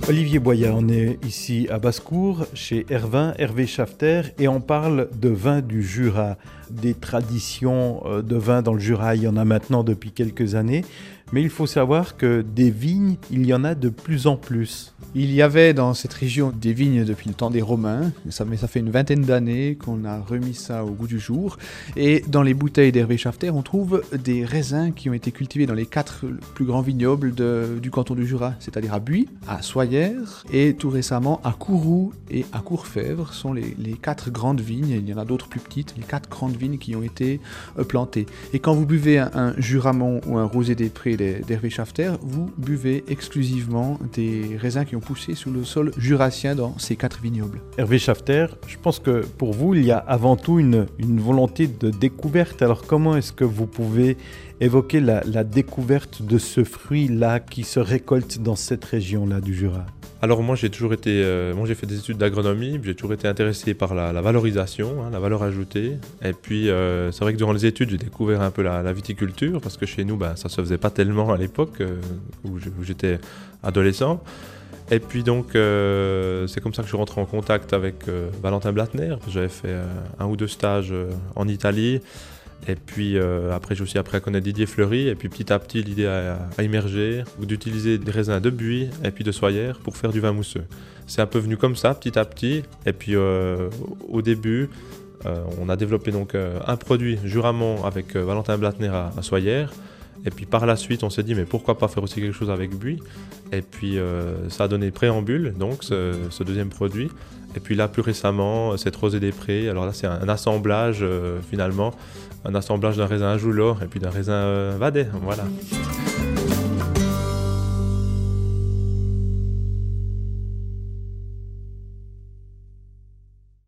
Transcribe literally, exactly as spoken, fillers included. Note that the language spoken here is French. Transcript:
Olivier Boyat, on est ici à Basse-Cour, chez Hervin, Hervé Schafter, et on parle de vin du Jura. Des traditions de vin dans le Jura, il y en a maintenant depuis quelques années, mais il faut savoir que des vignes, il y en a de plus en plus. Il y avait dans cette région des vignes depuis le temps des Romains, ça, mais ça fait une vingtaine d'années qu'on a remis ça au goût du jour. Et dans les bouteilles d'Hervé Schafter, on trouve des raisins qui ont été cultivés dans les quatre plus grands vignobles de, du canton du Jura, c'est-à-dire à Buis, à Soyers et tout récemment à Kourou et à Courfèvre, sont les, les quatre grandes vignes. Il y en a d'autres plus petites, les quatre grandes vignes qui ont été euh, plantées. Et quand vous buvez un, un Juramont ou un Rosé des Prés d'Hervé Schafter, vous buvez exclusivement des raisins qui ont poussé sous le sol jurassien dans ces quatre vignobles. Hervé Schafter, je pense que pour vous, il y a avant tout une, une volonté de découverte. Alors comment est-ce que vous pouvez évoquer la, la découverte de ce fruit-là qui se récolte dans cette région-là du Jura ? Alors moi j'ai toujours été, euh, moi j'ai fait des études d'agronomie, j'ai toujours été intéressé par la, la valorisation, hein, la valeur ajoutée. Et puis euh, c'est vrai que durant les études j'ai découvert un peu la, la viticulture parce que chez nous ben, ça se faisait pas tellement à l'époque euh, où, je, où j'étais adolescent. Et puis donc euh, c'est comme ça que je suis rentré en contact avec euh, Valentin Blattner. J'avais fait euh, un ou deux stages euh, en Italie. Et puis euh, après j'ai aussi appris à connaître Didier Fleury et puis petit à petit l'idée a, a émergé d'utiliser des raisins de Buis et puis de Soyers pour faire du vin mousseux. C'est un peu venu comme ça petit à petit et puis euh, au début euh, on a développé donc euh, un produit Juramont avec euh, Valentin Blattner à, à Soyers. Et puis par la suite, on s'est dit, mais pourquoi pas faire aussi quelque chose avec Buis ? Et puis euh, ça a donné Préambule, donc ce, ce deuxième produit. Et puis là, plus récemment, cette Rosé des Prés. Alors là, c'est un, un assemblage euh, finalement, un assemblage d'un raisin Anjoulor et puis d'un raisin euh, Vadet, voilà.